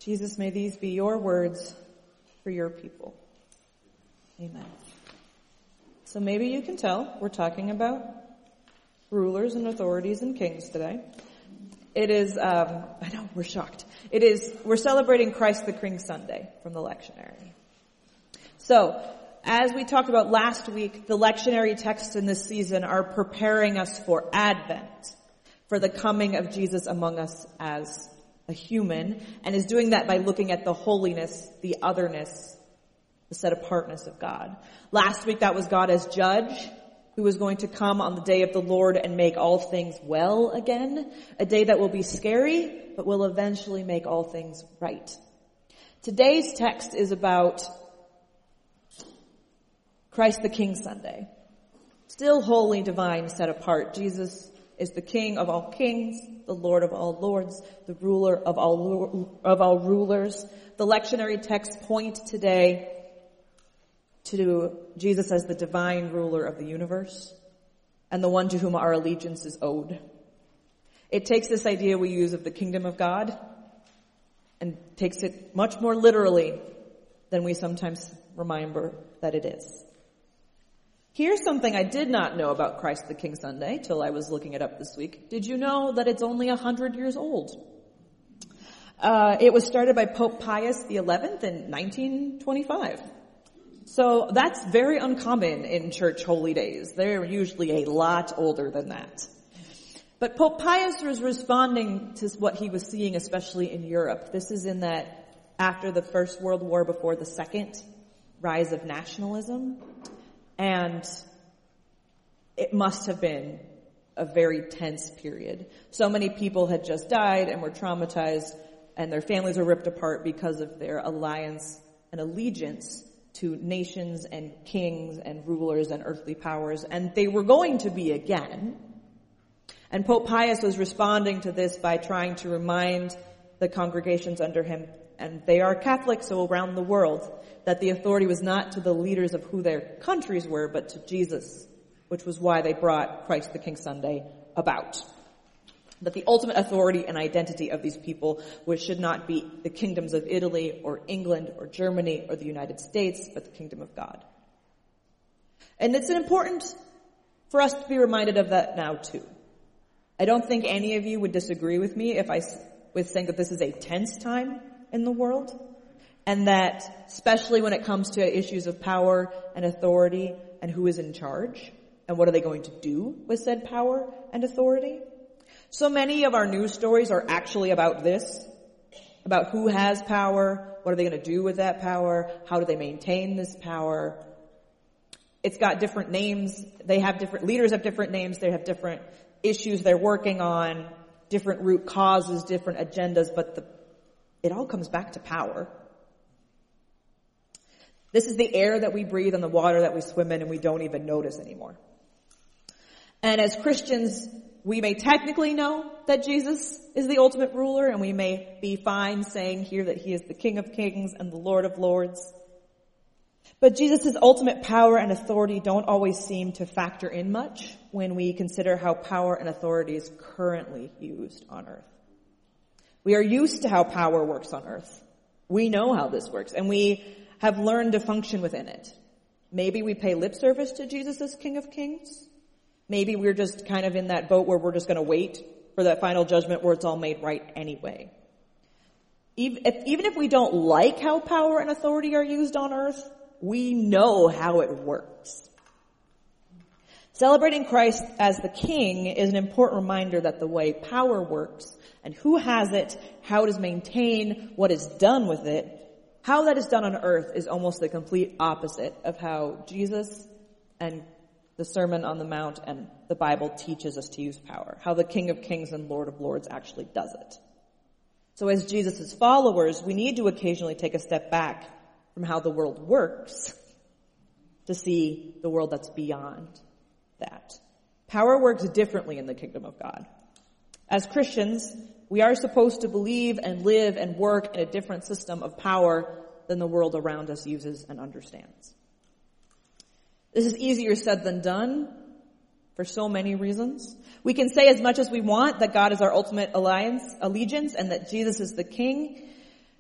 Jesus, may these be your words for your people. Amen. So maybe you can tell we're talking about rulers and authorities and kings today. It is, I know, we're shocked. We're celebrating Christ the King Sunday from the lectionary. So, as we talked about last week, the lectionary texts in this season are preparing us for Advent, for the coming of Jesus among us as a human, and is doing that by looking at the holiness, the otherness, the set-apartness of God. Last week that was God as judge, who was going to come on the day of the Lord and make all things well again, a day that will be scary, but will eventually make all things right. Today's text is about Christ the King Sunday. Still holy, divine, set apart. Jesus is the King of all kings, the Lord of all lords, the ruler of all rulers. The lectionary texts point today to Jesus as the divine ruler of the universe and the one to whom our allegiance is owed. It takes this idea we use of the kingdom of God and takes it much more literally than we sometimes remember that it is. Here's something I did not know about Christ the King Sunday till I was looking it up this week. Did you know that it's only 100 years old? It was started by Pope Pius XI in 1925. So that's very uncommon in church holy days. They're usually a lot older than that. But Pope Pius was responding to what he was seeing, especially in Europe. This is in that after the First World War, before the Second, rise of nationalism. And it must have been a very tense period. So many people had just died and were traumatized, and their families were ripped apart because of their alliance and allegiance to nations and kings and rulers and earthly powers, and they were going to be again. And Pope Pius was responding to this by trying to remind the congregations under him, and they are Catholic, so around the world, that the authority was not to the leaders of who their countries were, but to Jesus, which was why they brought Christ the King Sunday about. That the ultimate authority and identity of these people, which should not be the kingdoms of Italy or England or Germany or the United States, but the kingdom of God. And it's important for us to be reminded of that now too. I don't think any of you would disagree with me if I was saying that this is a tense time in the world, and that especially when it comes to issues of power and authority and who is in charge and what are they going to do with said power and authority. So many of our news stories are actually about this, about who has power, what are they going to do with that power, how do they maintain this power. It's got different names, they have different, leaders have different names, they have different issues they're working on, different root causes, different agendas, but it all comes back to power. This is the air that we breathe and the water that we swim in and we don't even notice anymore. And as Christians, we may technically know that Jesus is the ultimate ruler, and we may be fine saying here that he is the King of Kings and the Lord of Lords. But Jesus' ultimate power and authority don't always seem to factor in much when we consider how power and authority is currently used on earth. We are used to how power works on earth. We know how this works, and we have learned to function within it. Maybe we pay lip service to Jesus as King of Kings. Maybe we're just kind of in that boat where we're just going to wait for that final judgment where it's all made right anyway. Even if we don't like how power and authority are used on earth, we know how it works. Celebrating Christ as the King is an important reminder that the way power works and who has it, how it is maintained, what is done with it, how that is done on earth is almost the complete opposite of how Jesus and the Sermon on the Mount and the Bible teaches us to use power, how the King of Kings and Lord of Lords actually does it. So as Jesus' followers, we need to occasionally take a step back from how the world works to see the world that's beyond that. Power works differently in the kingdom of God. As Christians, we are supposed to believe and live and work in a different system of power than the world around us uses and understands. This is easier said than done for so many reasons. We can say as much as we want that God is our ultimate allegiance and that Jesus is the King.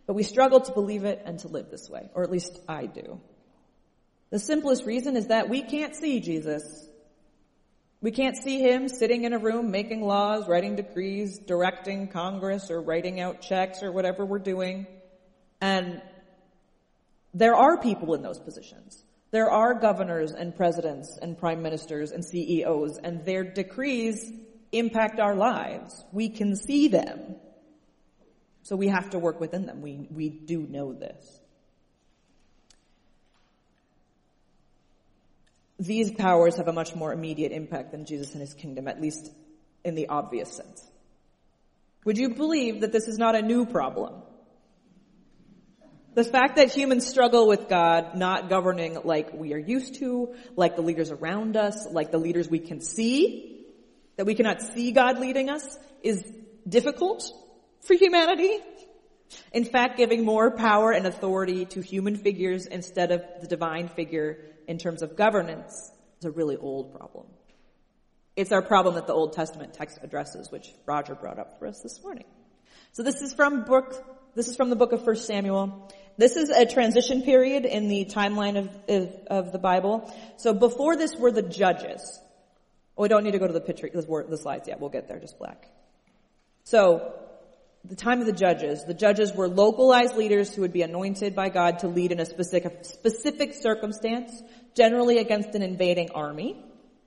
But we struggle to believe it and to live this way, or at least I do. The simplest reason is that we can't see Jesus. We can't see him sitting in a room making laws, writing decrees, directing Congress, or writing out checks, or whatever we're doing. And there are people in those positions. There are governors and presidents and prime ministers and CEOs, and their decrees impact our lives. We can see them. So we have to work within them. We do know this. These powers have a much more immediate impact than Jesus and his kingdom, at least in the obvious sense. Would you believe that this is not a new problem? The fact that humans struggle with God not governing like we are used to, like the leaders around us, like the leaders we can see, that we cannot see God leading us, is difficult for humanity. In fact, giving more power and authority to human figures instead of the divine figure in terms of governance is a really old problem. It's our problem that the Old Testament text addresses, which Roger brought up for us this morning. So this is from the book of 1 Samuel. This is a transition period in the timeline of the Bible. So before this were the judges. Oh, we don't need to go to the picture, the slides yet. We'll get there, just black. So, the time of the judges were localized leaders who would be anointed by God to lead in a specific circumstance, generally against an invading army.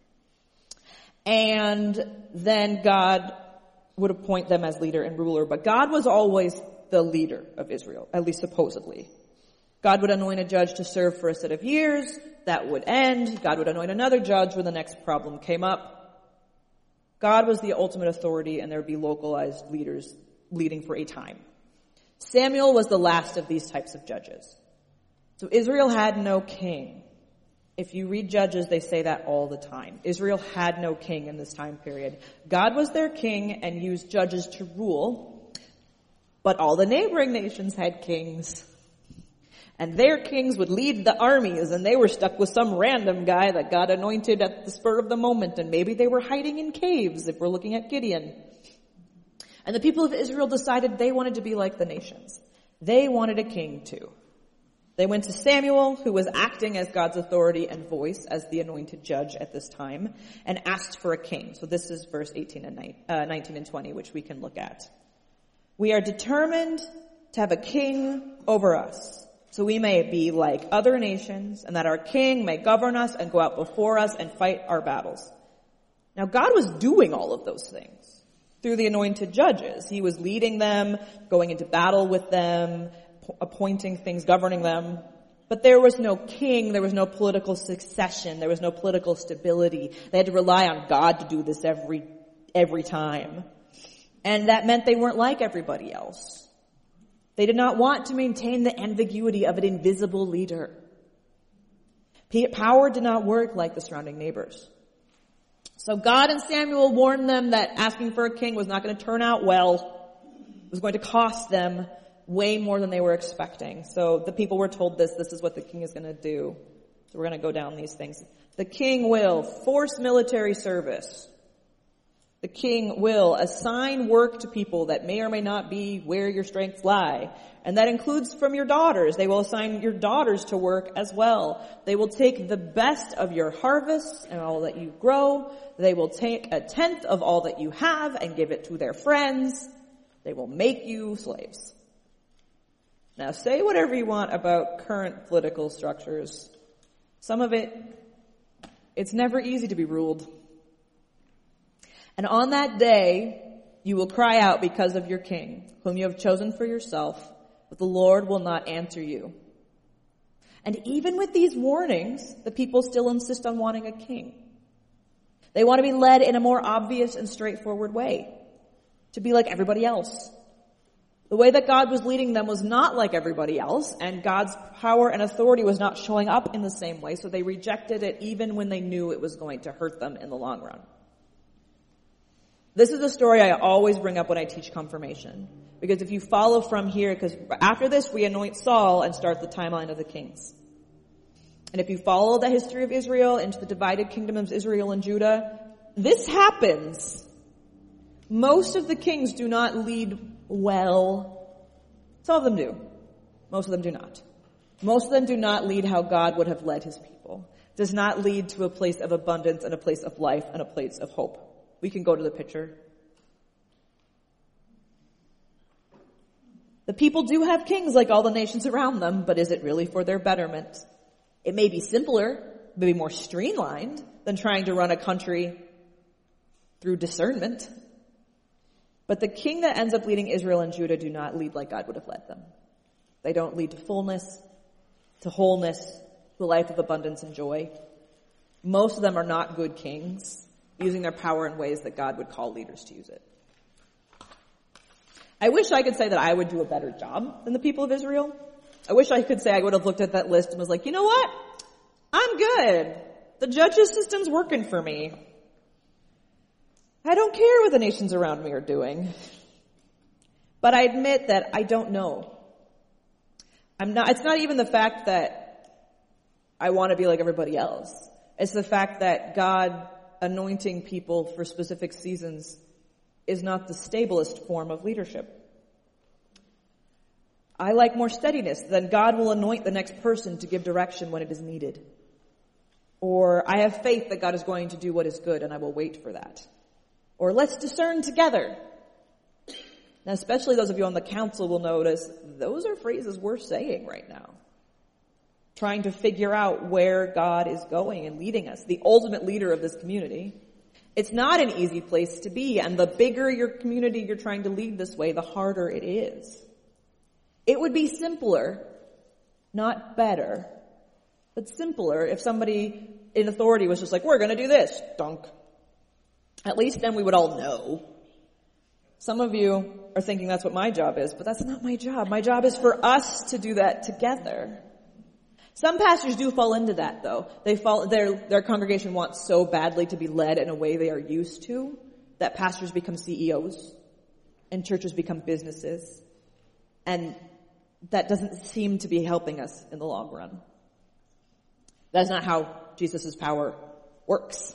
And then God would appoint them as leader and ruler. But God was always the leader of Israel, at least supposedly. God would anoint a judge to serve for a set of years. That would end. God would anoint another judge when the next problem came up. God was the ultimate authority, and there would be localized leaders leading for a time. Samuel was the last of these types of judges. So Israel had no king. If you read Judges, they say that all the time. Israel had no king in this time period. God was their king and used judges to rule, but all the neighboring nations had kings. And their kings would lead the armies, and they were stuck with some random guy that God anointed at the spur of the moment, and maybe they were hiding in caves if we're looking at Gideon. And the people of Israel decided they wanted to be like the nations. They wanted a king too. They went to Samuel, who was acting as God's authority and voice as the anointed judge at this time, and asked for a king. So this is verse 19 and 20, which we can look at. We are determined to have a king over us, so we may be like other nations, and that our king may govern us and go out before us and fight our battles. Now God was doing all of those things through the anointed judges. He was leading them, going into battle with them, appointing things, governing them. But there was no king, there was no political succession, there was no political stability. They had to rely on God to do this every time. And that meant they weren't like everybody else. They did not want to maintain the ambiguity of an invisible leader. Power did not work like the surrounding neighbors. So God and Samuel warned them that asking for a king was not going to turn out well. It was going to cost them way more than they were expecting. So the people were told this is what the king is going to do. So we're going to go down these things. The king will force military service. The king will assign work to people that may or may not be where your strengths lie. And that includes from your daughters. They will assign your daughters to work as well. They will take the best of your harvests and all that you grow. They will take 1/10 of all that you have and give it to their friends. They will make you slaves. Now say whatever you want about current political structures. Some of it's never easy to be ruled. And on that day, you will cry out because of your king, whom you have chosen for yourself, but the Lord will not answer you. And even with these warnings, the people still insist on wanting a king. They want to be led in a more obvious and straightforward way, to be like everybody else. The way that God was leading them was not like everybody else, and God's power and authority was not showing up in the same way, so they rejected it even when they knew it was going to hurt them in the long run. This is a story I always bring up when I teach confirmation. Because if you follow from here, because after this we anoint Saul and start the timeline of the kings. And if you follow the history of Israel into the divided kingdoms of Israel and Judah, this happens. Most of the kings do not lead well. Some of them do. Most of them do not. Most of them do not lead how God would have led his people. Does not lead to a place of abundance and a place of life and a place of hope. We can go to the picture. The people do have kings like all the nations around them, but is it really for their betterment? It may be simpler, maybe more streamlined than trying to run a country through discernment. But the king that ends up leading Israel and Judah do not lead like God would have led them. They don't lead to fullness, to wholeness, to a life of abundance and joy. Most of them are not good kings, using their power in ways that God would call leaders to use it. I wish I could say that I would do a better job than the people of Israel. I wish I could say I would have looked at that list and was like, you know what? I'm good. The judges system's working for me. I don't care what the nations around me are doing. But I admit that I don't know. It's not even the fact that I want to be like everybody else. It's the fact that God anointing people for specific seasons is not the stablest form of leadership. I like more steadiness. Then God will anoint the next person to give direction when it is needed. Or I have faith that God is going to do what is good and I will wait for that. Or let's discern together. Now, especially those of you on the council will notice those are phrases we're saying right now. Trying to figure out where God is going and leading us. The ultimate leader of this community. It's not an easy place to be, and the bigger your community you're trying to lead this way, the harder it is. It would be simpler, not better, but simpler if somebody in authority was just like, we're going to do this, dunk. At least then we would all know. Some of you are thinking that's what my job is, but that's not my job. My job is for us to do that together. Some pastors do fall into that, though. Their congregation wants so badly to be led in a way they are used to that pastors become CEOs and churches become businesses. And that doesn't seem to be helping us in the long run. That's not how Jesus' power works.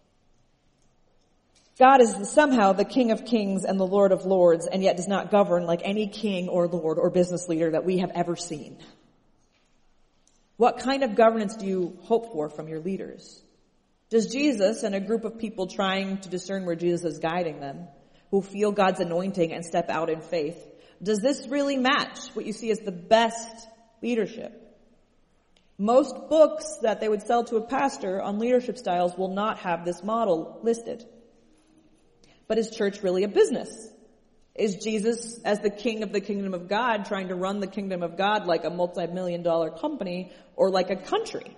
God is somehow the King of Kings and the Lord of Lords, and yet does not govern like any king or lord or business leader that we have ever seen. What kind of governance do you hope for from your leaders? Does Jesus and a group of people trying to discern where Jesus is guiding them, who feel God's anointing and step out in faith, does this really match what you see as the best leadership? Most books that they would sell to a pastor on leadership styles will not have this model listed. But is church really a business? Is Jesus, as the king of the kingdom of God, trying to run the kingdom of God like a multi-million-dollar company or like a country?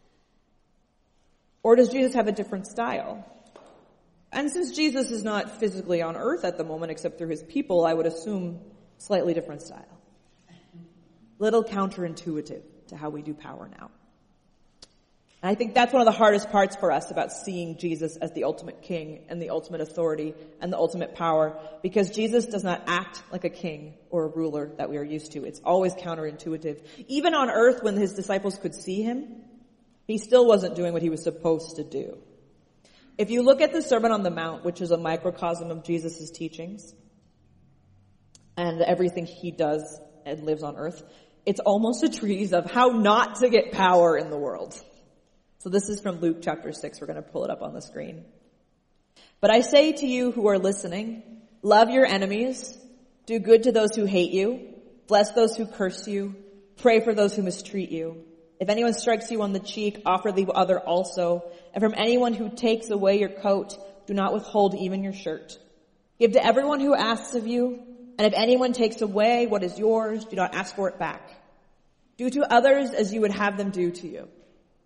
Or does Jesus have a different style? And since Jesus is not physically on earth at the moment except through his people, I would assume slightly different style. Little counterintuitive to how we do power now. And I think that's one of the hardest parts for us about seeing Jesus as the ultimate king and the ultimate authority and the ultimate power, because Jesus does not act like a king or a ruler that we are used to. It's always counterintuitive. Even on earth when his disciples could see him, he still wasn't doing what he was supposed to do. If you look at the Sermon on the Mount, which is a microcosm of Jesus' teachings and everything he does and lives on earth, it's almost a treatise of how not to get power in the world. So this is from Luke chapter 6. We're going to pull it up on the screen. But I say to you who are listening, love your enemies, do good to those who hate you, bless those who curse you, pray for those who mistreat you. If anyone strikes you on the cheek, offer the other also. And from anyone who takes away your coat, do not withhold even your shirt. Give to everyone who asks of you, and if anyone takes away what is yours, do not ask for it back. Do to others as you would have them do to you.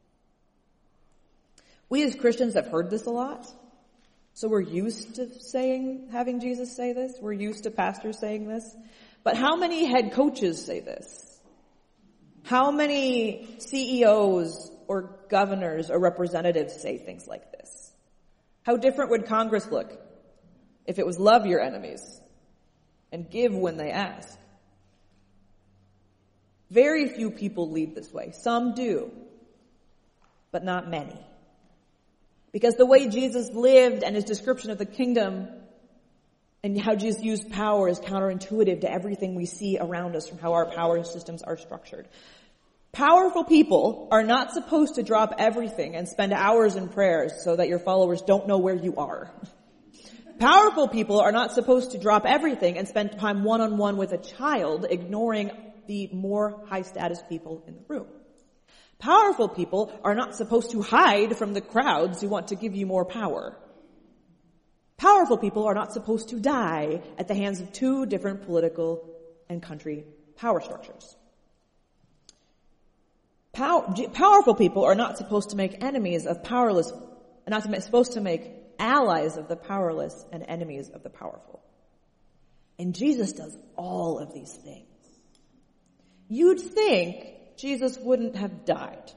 We as Christians have heard this a lot. So we're used to having Jesus say this. We're used to pastors saying this. But how many head coaches say this? How many CEOs or governors or representatives say things like this? How different would Congress look if it was love your enemies and give when they ask? Very few people lead this way. Some do, but not many. Because the way Jesus lived and his description of the kingdom And how Jesus used power is counterintuitive to everything we see around us from how our power systems are structured. Powerful people are not supposed to drop everything and spend hours in prayers so that your followers don't know where you are. Powerful people are not supposed to drop everything and spend time one-on-one with a child, ignoring the more high-status people in the room. Powerful people are not supposed to hide from the crowds who want to give you more power. Powerful people are not supposed to die at the hands of two different political and country power structures. Powerful people are not supposed to make enemies of powerless, not supposed to make allies of the powerless and enemies of the powerful. And Jesus does all of these things. You'd think Jesus wouldn't have died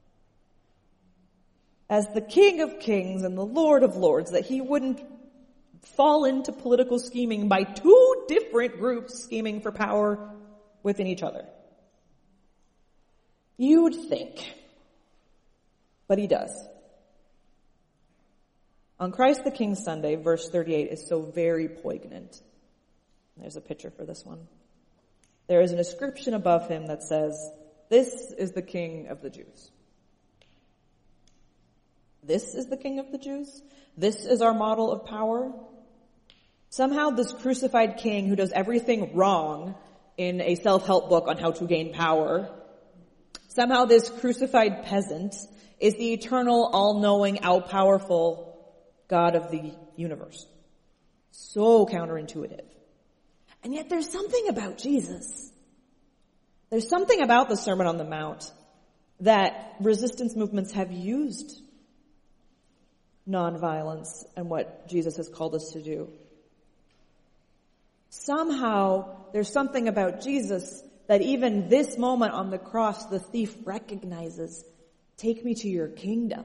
as the King of Kings and the Lord of Lords, that he wouldn't fall into political scheming by two different groups scheming for power within each other. You'd think. But he does. On Christ the King Sunday, verse 38 is so very poignant. There's a picture for this one. There is an inscription above him that says, "This is the King of the Jews." This is the King of the Jews? This is our model of power? Somehow this crucified king who does everything wrong in a self-help book on how to gain power, somehow this crucified peasant is the eternal, all-knowing, all-powerful God of the universe. So counterintuitive. And yet there's something about Jesus. There's something about the Sermon on the Mount that resistance movements have used nonviolence and what Jesus has called us to do. Somehow, there's something about Jesus that even this moment on the cross, the thief recognizes, take me to your kingdom.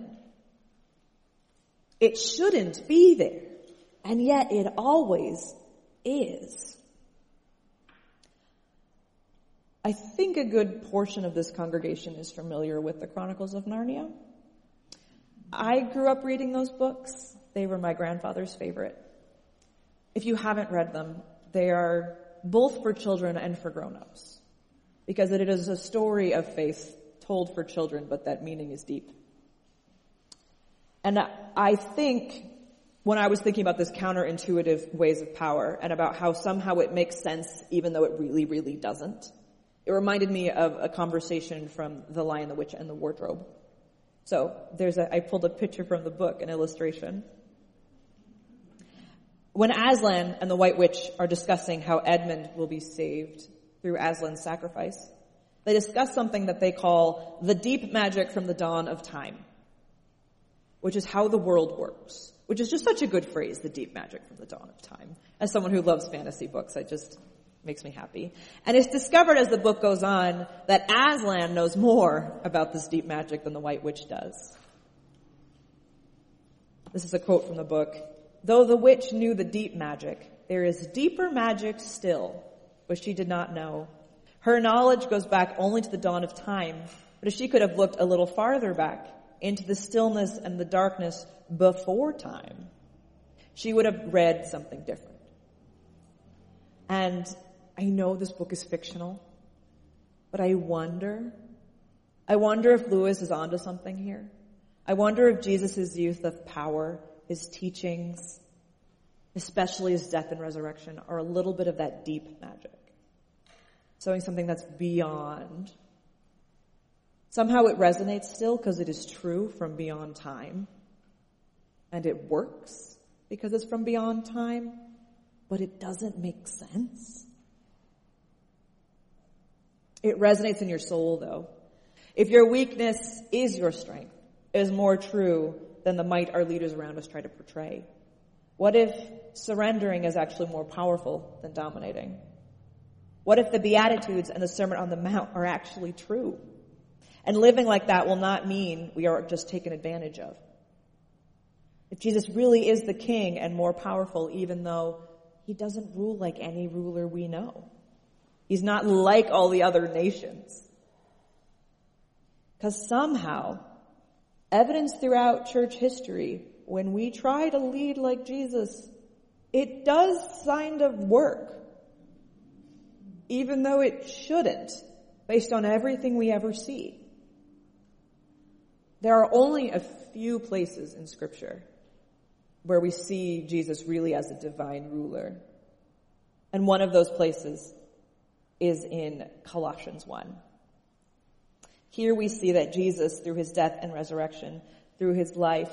It shouldn't be there, and yet it always is. I think a good portion of this congregation is familiar with the Chronicles of Narnia. I grew up reading those books. They were my grandfather's favorite. If you haven't read them, they are both for children and for grown-ups, because it is a story of faith told for children, but that meaning is deep. And I think when I was thinking about this counterintuitive ways of power and about how somehow it makes sense even though it really, really doesn't, it reminded me of a conversation from The Lion, the Witch, and the Wardrobe. So I pulled a picture from the book, an illustration. When Aslan and the White Witch are discussing how Edmund will be saved through Aslan's sacrifice, they discuss something that they call the deep magic from the dawn of time, which is how the world works, which is just such a good phrase, the deep magic from the dawn of time. As someone who loves fantasy books, it just makes me happy. And it's discovered as the book goes on that Aslan knows more about this deep magic than the White Witch does. This is a quote from the book. "Though the witch knew the deep magic, there is deeper magic still, which she did not know. Her knowledge goes back only to the dawn of time, but if she could have looked a little farther back into the stillness and the darkness before time, she would have read something different." And I know this book is fictional, but I wonder if Lewis is onto something here. I wonder if Jesus' youth of power, his teachings, especially his death and resurrection, are a little bit of that deep magic. Showing something that's beyond. Somehow it resonates still because it is true from beyond time. And it works because it's from beyond time, but it doesn't make sense. It resonates in your soul, though. If your weakness is your strength, it is more true than the might our leaders around us try to portray. What if surrendering is actually more powerful than dominating? What if the Beatitudes and the Sermon on the Mount are actually true? And living like that will not mean we are just taken advantage of. If Jesus really is the king and more powerful, even though he doesn't rule like any ruler we know. He's not like all the other nations. Because somehow, evidence throughout church history, when we try to lead like Jesus, it does kind of work, even though it shouldn't, based on everything we ever see. There are only a few places in Scripture where we see Jesus really as a divine ruler. And one of those places is in Colossians 1. Here we see that Jesus, through his death and resurrection, through his life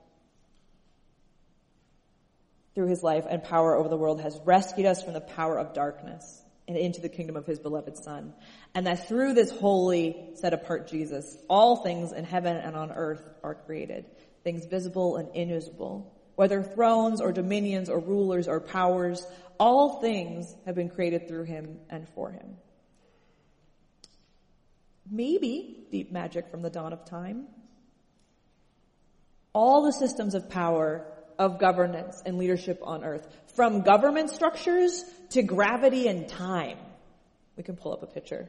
and power over the world, has rescued us from the power of darkness and into the kingdom of his beloved Son. And that through this holy, set-apart Jesus, all things in heaven and on earth are created, things visible and invisible, whether thrones or dominions or rulers or powers, all things have been created through him and for him. Maybe deep magic from the dawn of time. All the systems of power, of governance and leadership on earth, from government structures to gravity and time. We can pull up a picture.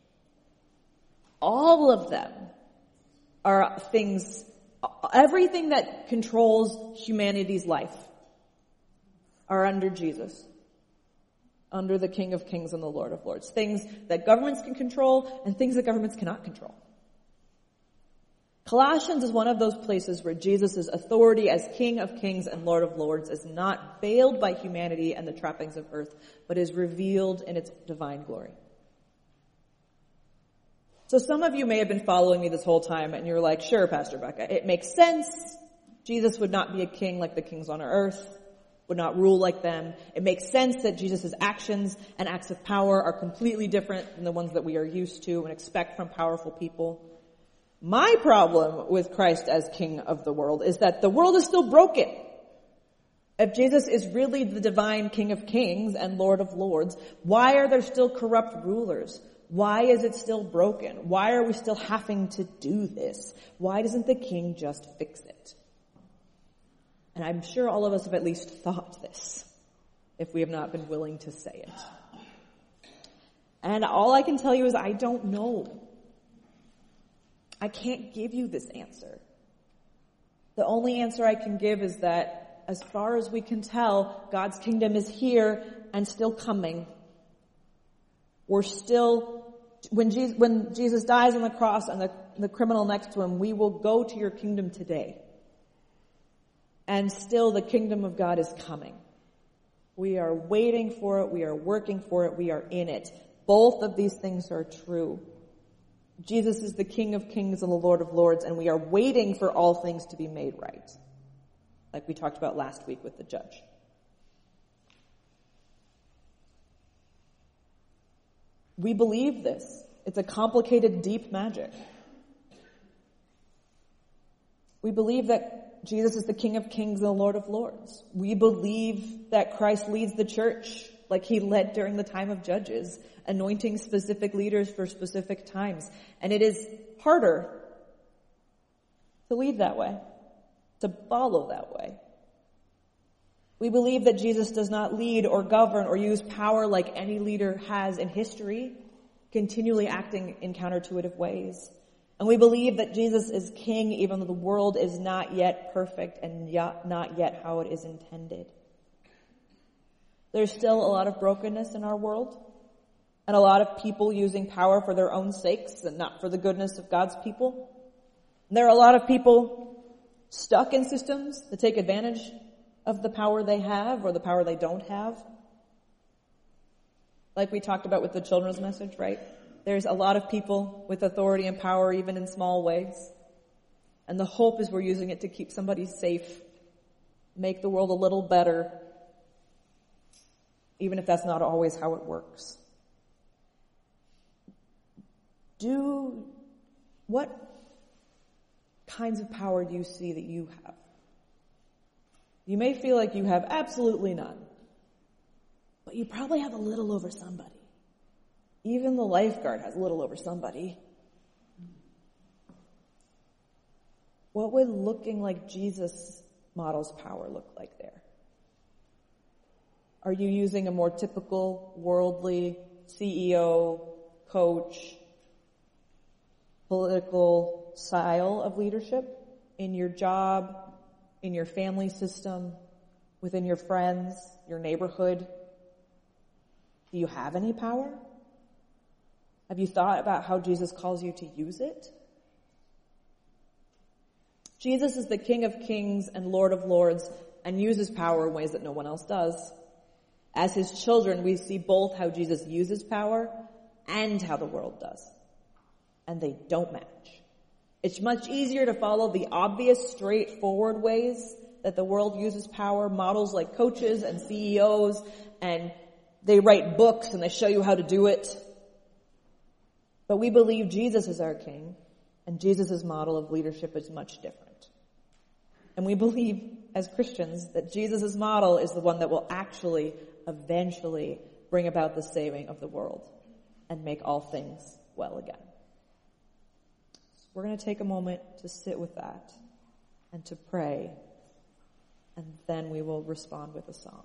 All of them are things, everything that controls humanity's life are under Jesus, under the King of Kings and the Lord of Lords. Things that governments can control and things that governments cannot control. Colossians is one of those places where Jesus' authority as King of Kings and Lord of Lords is not veiled by humanity and the trappings of earth, but is revealed in its divine glory. So some of you may have been following me this whole time and you're like, sure, Pastor Becca, it makes sense. Jesus would not be a king like the kings on earth, would not rule like them. It makes sense that Jesus' actions and acts of power are completely different than the ones that we are used to and expect from powerful people. My problem with Christ as King of the world is that the world is still broken. If Jesus is really the divine King of Kings and Lord of Lords, why are there still corrupt rulers? Why is it still broken? Why are we still having to do this? Why doesn't the King just fix it? And I'm sure all of us have at least thought this, if we have not been willing to say it. And all I can tell you is I don't know. I can't give you this answer. The only answer I can give is that, as far as we can tell, God's kingdom is here and still coming. We're still, when Jesus dies on the cross and the criminal next to him, we will go to your kingdom today. And still the kingdom of God is coming. We are waiting for it. We are working for it. We are in it. Both of these things are true. Jesus is the King of Kings and the Lord of Lords, and we are waiting for all things to be made right, like we talked about last week with the judge. We believe this. It's a complicated, deep magic. We believe that Jesus is the King of Kings and the Lord of Lords. We believe that Christ leads the church like he led during the time of Judges, anointing specific leaders for specific times. And it is harder to lead that way, to follow that way. We believe that Jesus does not lead or govern or use power like any leader has in history, continually acting in counterintuitive ways. And we believe that Jesus is king even though the world is not yet perfect and not yet how it is intended. There's still a lot of brokenness in our world and a lot of people using power for their own sakes and not for the goodness of God's people. And there are a lot of people stuck in systems that take advantage of the power they have or the power they don't have. Like we talked about with the children's message, right? There's a lot of people with authority and power even in small ways. And the hope is we're using it to keep somebody safe, make the world a little better, even if that's not always how it works. What kinds of power do you see that you have? You may feel like you have absolutely none, but you probably have a little over somebody. Even the lifeguard has a little over somebody. What would looking like Jesus models power look like there? Are you using a more typical worldly CEO, coach, political style of leadership in your job, in your family system, within your friends, your neighborhood? Do you have any power? Have you thought about how Jesus calls you to use it? Jesus is the King of Kings and Lord of Lords and uses power in ways that no one else does. As his children, we see both how Jesus uses power and how the world does. And they don't match. It's much easier to follow the obvious, straightforward ways that the world uses power, models like coaches and CEOs, and they write books and they show you how to do it. But we believe Jesus is our King, and Jesus' model of leadership is much different. And we believe, as Christians, that Jesus' model is the one that will actually, eventually, bring about the saving of the world and make all things well again. We're going to take a moment to sit with that and to pray, and then we will respond with a song.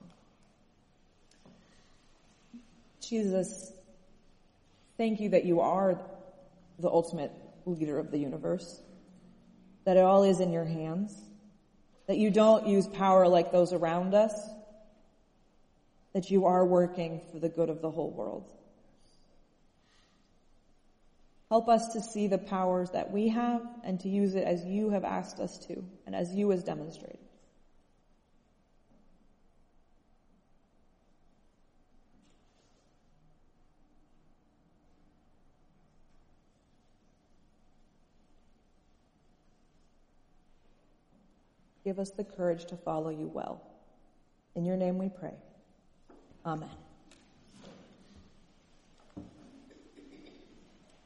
Jesus, thank you that you are the ultimate leader of the universe, that it all is in your hands, that you don't use power like those around us, that you are working for the good of the whole world. Help us to see the powers that we have and to use it as you have asked us to and as you has demonstrated. Give us the courage to follow you well. In your name we pray. Amen.